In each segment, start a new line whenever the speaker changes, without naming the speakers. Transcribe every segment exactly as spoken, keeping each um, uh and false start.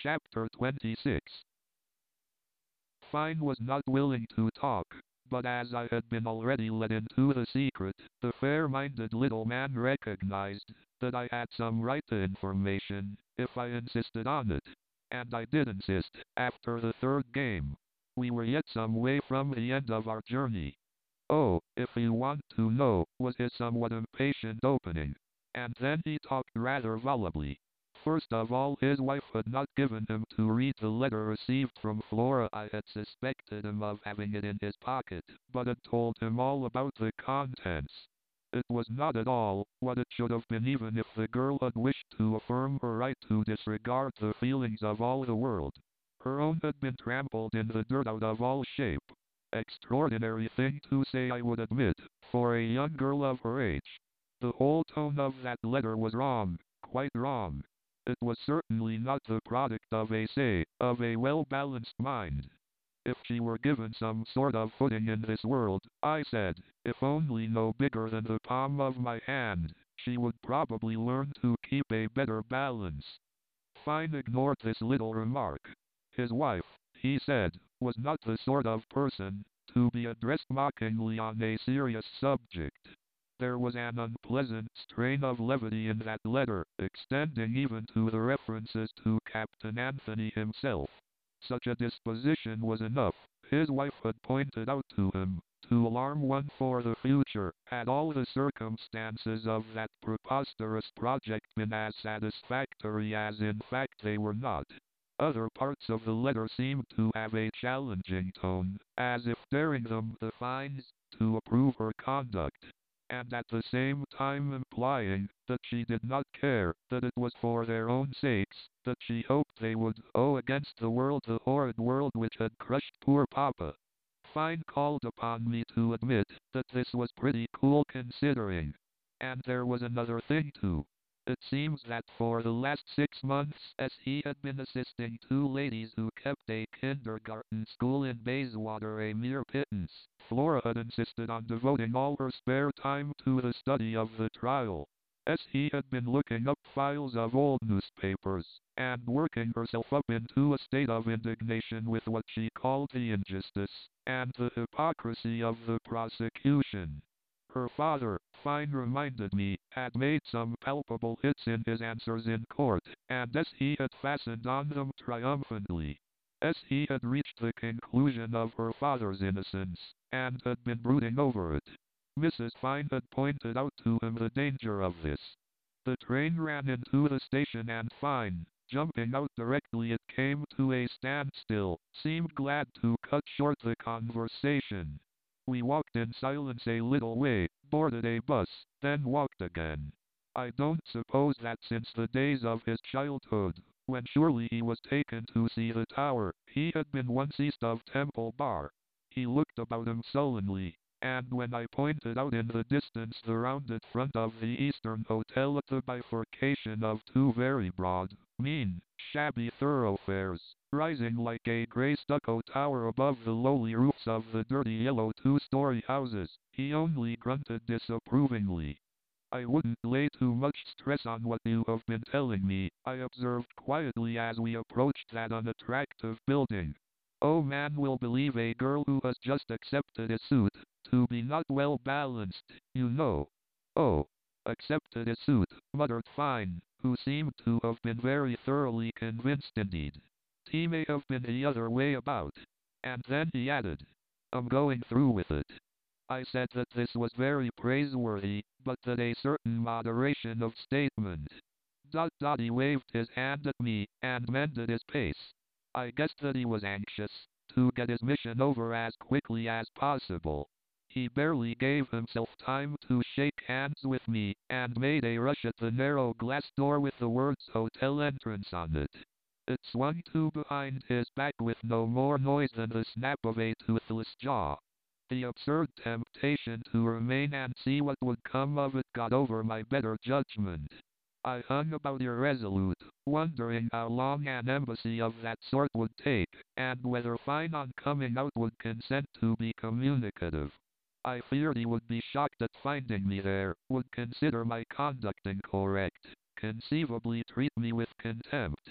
Chapter twenty-six. Fine was not willing to talk, but as I had been already let into the secret, the fair-minded little man recognized that I had some right to information, if I insisted on it. And I did insist, after the third game. We were yet some way from the end of our journey. "Oh, if you want to know," was his somewhat impatient opening. And then he talked rather volubly. First of all, his wife had not given him to read the letter received from Flora. I had suspected him of having it in his pocket, but had told him all about the contents. It was not at all what it should have been, even if the girl had wished to affirm her right to disregard the feelings of all the world. Her own had been trampled in the dirt out of all shape. Extraordinary thing to say, I would admit, for a young girl of her age. The whole tone of that letter was wrong, quite wrong. It was certainly not the product of a, say, of a well-balanced mind. If she were given some sort of footing in this world, I said, if only no bigger than the palm of my hand, she would probably learn to keep a better balance. Fine ignored this little remark. His wife, he said, was not the sort of person to be addressed mockingly on a serious subject. There was an unpleasant strain of levity in that letter, extending even to the references to Captain Anthony himself. Such a disposition was enough, his wife had pointed out to him, to alarm one for the future, had all the circumstances of that preposterous project been as satisfactory as in fact they were not. Other parts of the letter seemed to have a challenging tone, as if daring them, the Fines, to approve her conduct, and at the same time implying that she did not care, that it was for their own sakes, that she hoped they would owe against the world, the horrid world which had crushed poor Papa. Fine called upon me to admit that this was pretty cool considering. And there was another thing too. It seems that for the last six months, as he had been assisting two ladies who kept a kindergarten school in Bayswater, a mere pittance, Flora had insisted on devoting all her spare time to the study of the trial. As he had been looking up files of old newspapers, and working herself up into a state of indignation with what she called the injustice and the hypocrisy of the prosecution. Her father, Fine reminded me, had made some palpable hits in his answers in court, and as he had fastened on them triumphantly, as he had reached the conclusion of her father's innocence, and had been brooding over it, Missus Fine had pointed out to him the danger of this. The train ran into the station, and Fine, jumping out directly it came to a standstill, seemed glad to cut short the conversation. We walked in silence a little way, boarded a bus, then walked again. I don't suppose that since the days of his childhood, when surely he was taken to see the tower, he had been once east of Temple Bar. He looked about him sullenly, and when I pointed out in the distance the rounded front of the Eastern Hotel at the bifurcation of two very broad, mean, shabby thoroughfares, rising like a grey stucco tower above the lowly roofs of the dirty yellow two-story houses, he only grunted disapprovingly. "I wouldn't lay too much stress on what you have been telling me," I observed quietly as we approached that unattractive building. "Oh, man will believe a girl who has just accepted a suit to be not well balanced, you know." "Oh, accepted a suit," muttered Fine, who seemed to have been very thoroughly convinced indeed. "He may have been the other way about." And then he added, "I'm going through with it." I said that this was very praiseworthy, but that a certain moderation of statement. Dot dot he waved his hand at me, and mended his pace. I guessed that he was anxious to get his mission over as quickly as possible. He barely gave himself time to shake hands with me, and made a rush at the narrow glass door with the words "Hotel Entrance" on it. It swung to behind his back with no more noise than the snap of a toothless jaw. The absurd temptation to remain and see what would come of it got over my better judgment. I hung about irresolute, wondering how long an embassy of that sort would take, and whether Fine on coming out would consent to be communicative. I feared he would be shocked at finding me there, would consider my conduct incorrect, conceivably treat me with contempt.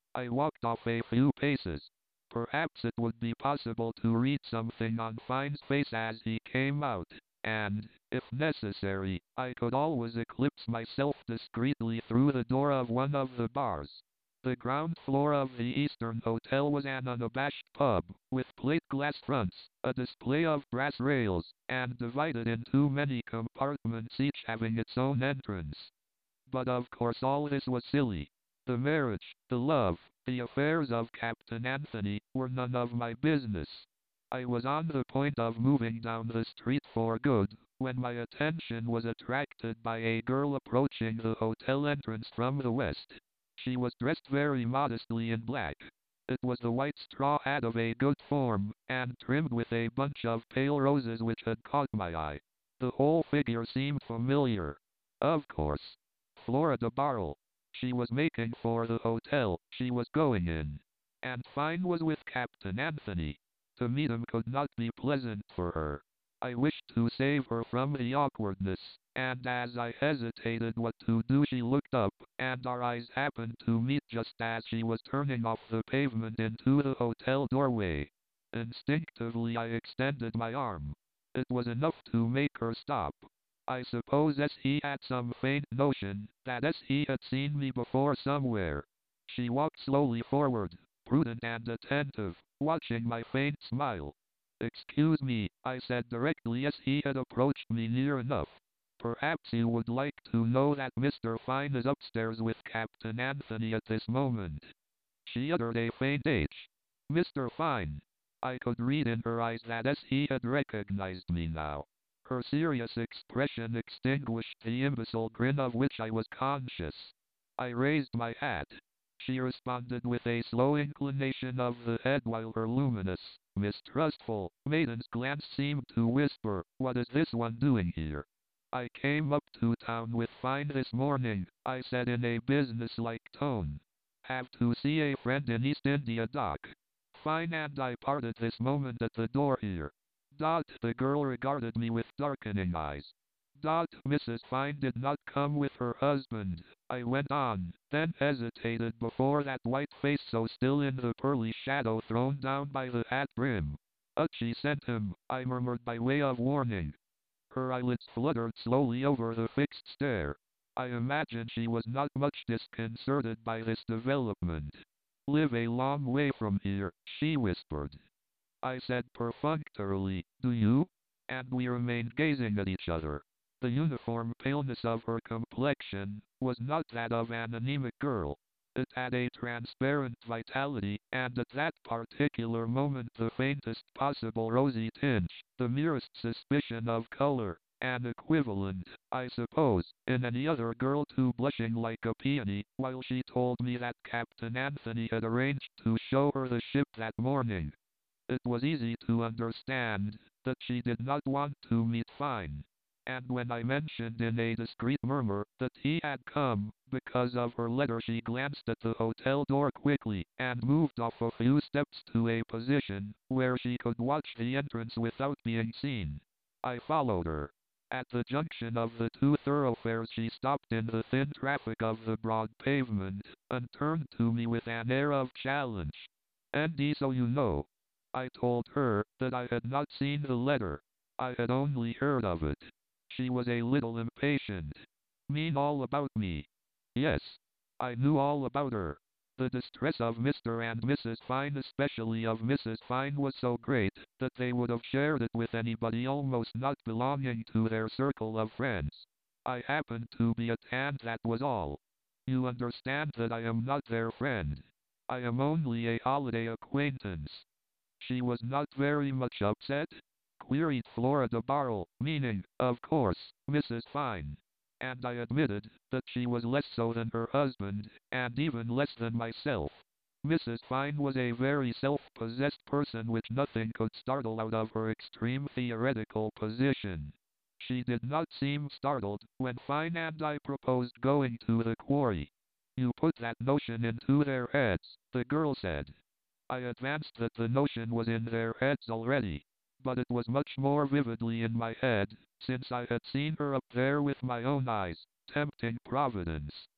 I walked off a few paces. Perhaps it would be possible to read something on Fine's face as he came out, and, if necessary, I could always eclipse myself discreetly through the door of one of the bars. The ground floor of the Eastern Hotel was an unabashed pub, with plate glass fronts, a display of brass rails, and divided into many compartments, each having its own entrance. But of course all this was silly. The marriage, the love, the affairs of Captain Anthony were none of my business. I was on the point of moving down the street for good, when my attention was attracted by a girl approaching the hotel entrance from the west. She was dressed very modestly in black. It was the white straw hat of a good form, and trimmed with a bunch of pale roses which had caught my eye. The whole figure seemed familiar. Of course. Florida Barrel. She was making for the hotel she was going in. And Fine was with Captain Anthony. To meet him could not be pleasant for her. I wished to save her from the awkwardness, and as I hesitated what to do she looked up, and our eyes happened to meet just as she was turning off the pavement into the hotel doorway. Instinctively I extended my arm. It was enough to make her stop. I suppose as he had some faint notion that as he had seen me before somewhere. She walked slowly forward, prudent and attentive, watching my faint smile. "Excuse me," I said directly as he had approached me near enough. "Perhaps you would like to know that Mister Fine is upstairs with Captain Anthony at this moment." She uttered a faint H. "Mister Fine." I could read in her eyes that as he had recognized me now. Her serious expression extinguished the imbecile grin of which I was conscious. I raised my hat. She responded with a slow inclination of the head while her luminous, mistrustful, maiden's glance seemed to whisper, "What is this one doing here?" "I came up to town with Fine this morning," I said in a businesslike tone. "Have to see a friend in East India Dock. Fine and I parted this moment at the door here." Dot, the girl regarded me with darkening eyes. "Dot, Missus Fine did not come with her husband," I went on, then hesitated before that white face so still in the pearly shadow thrown down by the hat brim. "But she sent him," I murmured by way of warning. Her eyelids fluttered slowly over the fixed stare. I imagine she was not much disconcerted by this development. "Live a long way from here," she whispered. I said perfunctorily, "Do you?" And we remained gazing at each other. The uniform paleness of her complexion was not that of an anemic girl. It had a transparent vitality, and at that particular moment the faintest possible rosy tinge, the merest suspicion of color, an equivalent, I suppose, in any other girl to blushing like a peony, while she told me that Captain Anthony had arranged to show her the ship that morning. It was easy to understand that she did not want to meet Fine. And when I mentioned in a discreet murmur that he had come because of her letter, she glanced at the hotel door quickly and moved off a few steps to a position where she could watch the entrance without being seen. I followed her. At the junction of the two thoroughfares she stopped in the thin traffic of the broad pavement and turned to me with an air of challenge. "And so you know." I told her that I had not seen the letter. I had only heard of it. She was a little impatient. "Mean all about me?" Yes. I knew all about her. The distress of Mister and Missus Fine, especially of Missus Fine, was so great that they would have shared it with anybody almost not belonging to their circle of friends. I happened to be at hand, that was all. You understand that I am not their friend. I am only a holiday acquaintance. She was not very much upset? Queried Florida Barrel, meaning, of course, Missus Fine. And I admitted that she was less so than her husband, and even less than myself. Missus Fine was a very self-possessed person which nothing could startle out of her extreme theoretical position. She did not seem startled when Fine and I proposed going to the quarry. "You put that notion into their heads," the girl said. I advanced that the notion was in their heads already, but it was much more vividly in my head, since I had seen her up there with my own eyes, tempting Providence.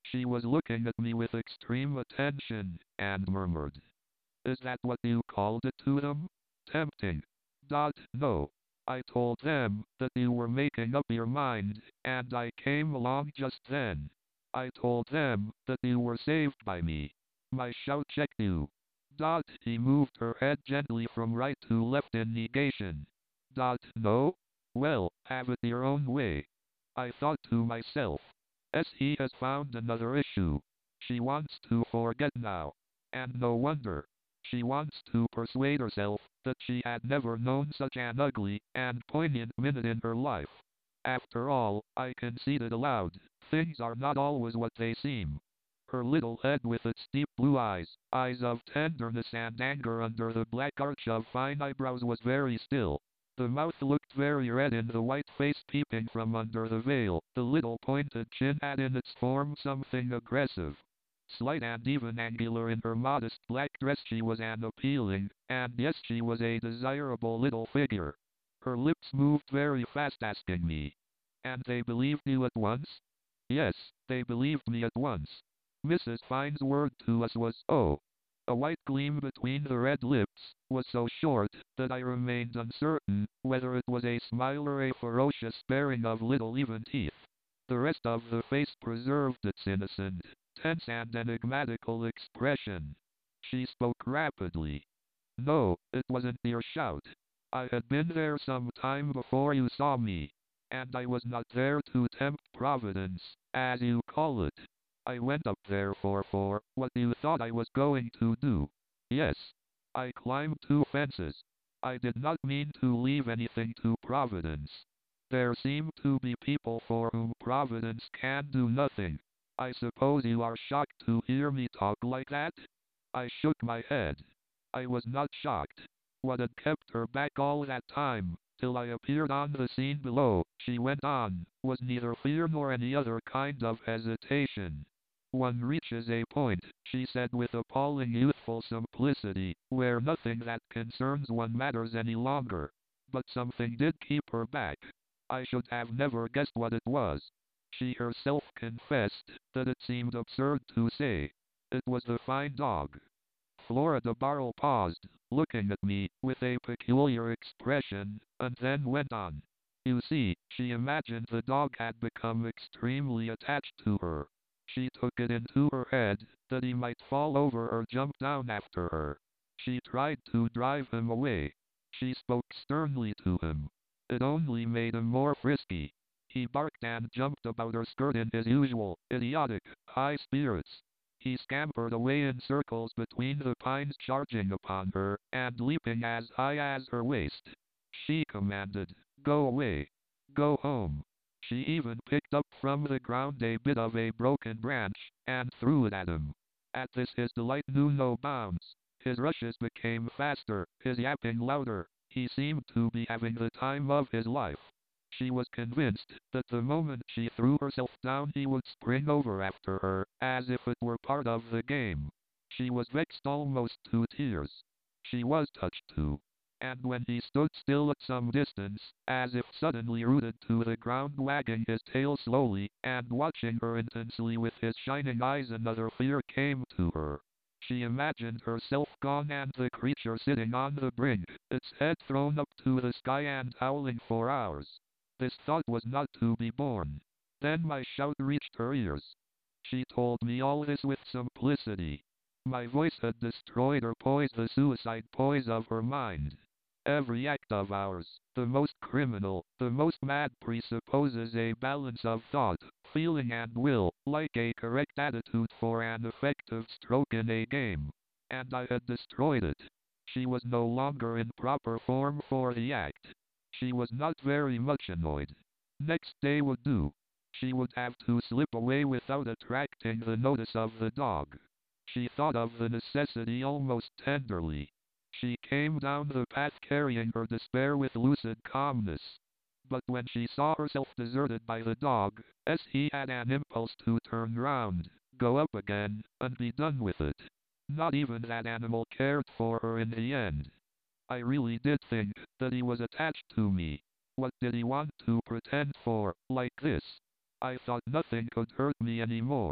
She was looking at me with extreme attention, and murmured, "Is that what you called it to them? Tempting." Dot, no. I told them that you were making up your mind, and I came along just then. I told them that you were saved by me. My shout checked you. Dot, he moved her head gently from right to left in negation. Dot, no? Well, have it your own way. I thought to myself, as he has found another issue. She wants to forget now. And no wonder. She wants to persuade herself that she had never known such an ugly and poignant minute in her life. After all, I conceded aloud, things are not always what they seem. Her little head with its deep blue eyes, eyes of tenderness and anger under the black arch of fine eyebrows was very still. The mouth looked very red in the white face peeping from under the veil. The little pointed chin had in its form something aggressive. Slight and even angular in her modest black dress, she was an appealing, and yes, she was a desirable little figure. Her lips moved very fast asking me. "And they believed you at once?" "Yes, they believed me at once." Missus Fine's word to us was, "Oh." A white gleam between the red lips was so short that I remained uncertain whether it was a smile or a ferocious baring of little even teeth. The rest of the face preserved its innocent, tense and enigmatical expression. She spoke rapidly. "No, it wasn't your shout. I had been there some time before you saw me. And I was not there to tempt Providence, as you call it. I went up there for for what you thought I was going to do. Yes. I climbed two fences. I did not mean to leave anything to Providence. There seem to be people for whom Providence can do nothing. I suppose you are shocked to hear me talk like that?" I shook my head. I was not shocked. What had kept her back all that time, till I appeared on the scene below, she went on, was neither fear nor any other kind of hesitation. "One reaches a point," she said with appalling youthful simplicity, "where nothing that concerns one matters any longer." But something did keep her back. I should have never guessed what it was. She herself confessed that it seemed absurd to say. It was the fine dog. Florida Barrow paused, looking at me with a peculiar expression, and then went on. You see, she imagined the dog had become extremely attached to her. She took it into her head that he might fall over or jump down after her. She tried to drive him away. She spoke sternly to him. It only made him more frisky. He barked and jumped about her skirt in his usual, idiotic, high spirits. He scampered away in circles between the pines, charging upon her, and leaping as high as her waist. She commanded, "Go away. Go home." She even picked up from the ground a bit of a broken branch, and threw it at him. At this his delight knew no bounds. His rushes became faster, his yapping louder. He seemed to be having the time of his life. She was convinced that the moment she threw herself down he would spring over after her, as if it were part of the game. She was vexed almost to tears. She was touched too. And when he stood still at some distance, as if suddenly rooted to the ground, wagging his tail slowly, and watching her intensely with his shining eyes, another fear came to her. She imagined herself gone and the creature sitting on the brink, its head thrown up to the sky and howling for hours. This thought was not to be borne. Then my shout reached her ears. She told me all this with simplicity. My voice had destroyed her poise, the suicide poise of her mind. Every act of ours, the most criminal, the most mad, presupposes a balance of thought, feeling and will, like a correct attitude for an effective stroke in a game. And I had destroyed it. She was no longer in proper form for the act. She was not very much annoyed. Next day would do. She would have to slip away without attracting the notice of the dog. She thought of the necessity almost tenderly. She came down the path carrying her despair with lucid calmness. But when she saw herself deserted by the dog, as he had an impulse to turn round, go up again, and be done with it. Not even that animal cared for her in the end. I really did think that he was attached to me. What did he want to pretend for, like this? I thought nothing could hurt me any more.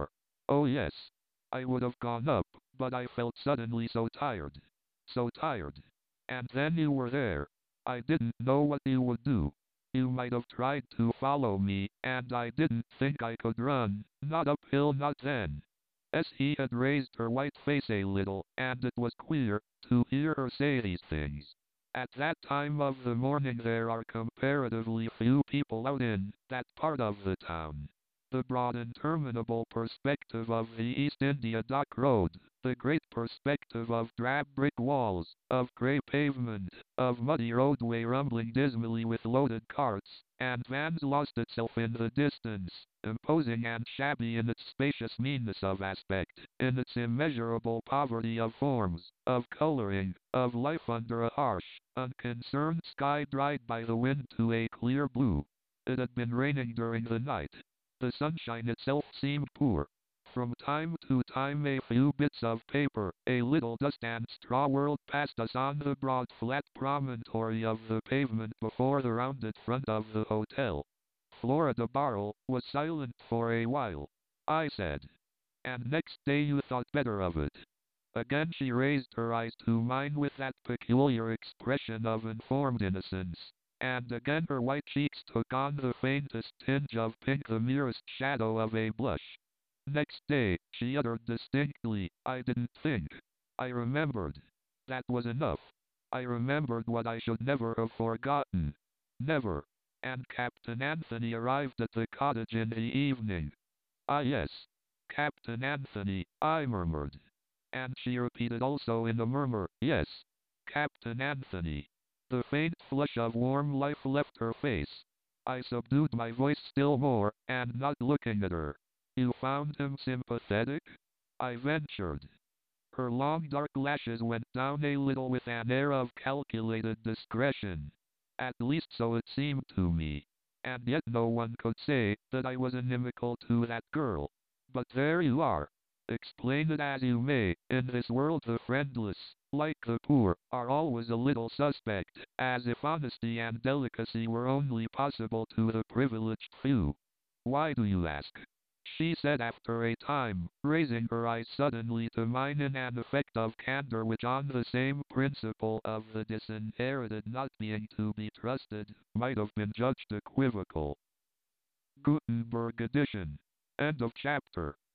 Oh yes. I would have gone up, but I felt suddenly so tired. So tired. And then you were there. I didn't know what you would do. You might have tried to follow me, and I didn't think I could run, not uphill, not then. As he had raised her white face a little, and it was queer to hear her say these things. At that time of the morning there are comparatively few people out in that part of the town. The broad interminable perspective of the East India Dock Road, the great perspective of drab brick walls, of grey pavement, of muddy roadway rumbling dismally with loaded carts and vans lost itself in the distance, imposing and shabby in its spacious meanness of aspect, in its immeasurable poverty of forms, of coloring, of life under a harsh, unconcerned sky dried by the wind to a clear blue. It had been raining during the night. The sunshine itself seemed poor. From time to time a few bits of paper, a little dust and straw whirled past us on the broad flat promontory of the pavement before the rounded front of the hotel. Florida Barrel was silent for a while. I said, "And next day you thought better of it." Again she raised her eyes to mine with that peculiar expression of informed innocence. And again her white cheeks took on the faintest tinge of pink, the merest shadow of a blush. Next day, she uttered distinctly, "I didn't think. I remembered." That was enough. I remembered what I should never have forgotten. Never. And Captain Anthony arrived at the cottage in the evening. Ah yes. Captain Anthony, I murmured. And she repeated also in a murmur, "Yes. Captain Anthony." The faint flush of warm life left her face. I subdued my voice still more, and not looking at her. "You found him sympathetic?" I ventured. Her long dark lashes went down a little with an air of calculated discretion. At least so it seemed to me. And yet no one could say that I was inimical to that girl. But there you are. Explain it as you may, in this world the friendless, like the poor, are always a little suspect, as if honesty and delicacy were only possible to the privileged few. Why do you ask? She said after a time, raising her eyes suddenly to mine in an effect of candor which on the same principle of the disinherited not being to be trusted, might have been judged equivocal. Gutenberg edition. End of chapter.